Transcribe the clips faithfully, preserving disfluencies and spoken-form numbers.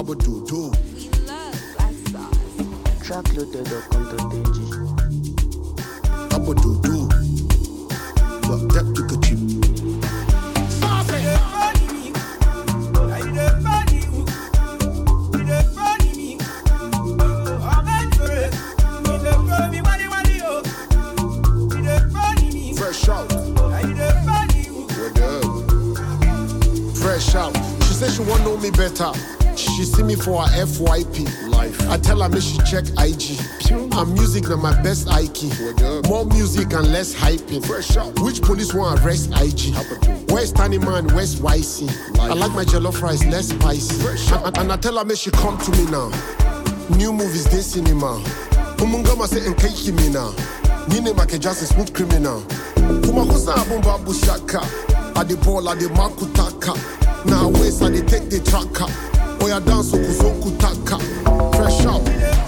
Abba do do. We love black sauce. Track loaded or content engine. Abba do do. Look, that took a chip. Fresh out. What up? Fresh out. She said she want know me better. She see me for her F Y P life. I tell her me she check I G. And music na my best I key. More music and less hyping. Fresh out. Which police want arrest I G? Where's Tiny Man? Where's Y C? I like my jollof rice less spicy. Fresh out. And, and I tell her me she come to me now. New movies this cinema. Umungama say enkeiki me now. Nine make just a smooth criminal. Kumakosa abumba bushaka. I the ball, I the makutaka. Now waste, I the take the tracker. Oya dance okuzoku taka. Fresh out.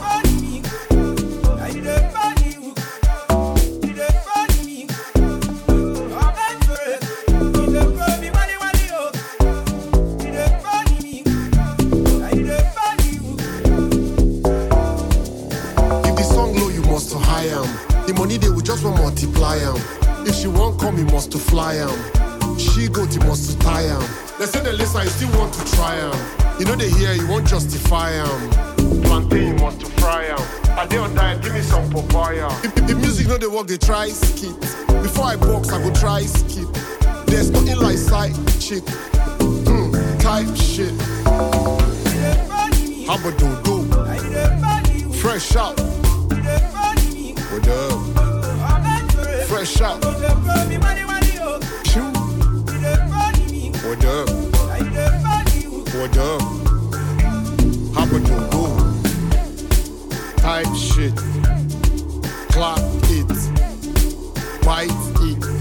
If the song low, you must to high am. The money they will just want multiply am. If she won't come, you must to fly am. She go to must to tie am. They say the listen, you still want to try am. You know they hear, you won't justify am. Plantain, you must to fry am. I dey on diet, give me some papaya. If, if the music know they work, they try skip. Before I box, I go try skip. There's nothing like side chick. Mm, type shit. Habba do do. Fresh out. What up? Fresh out. Shoot. What up? What up? Habba do do. Type shit. Clap it. Bite it.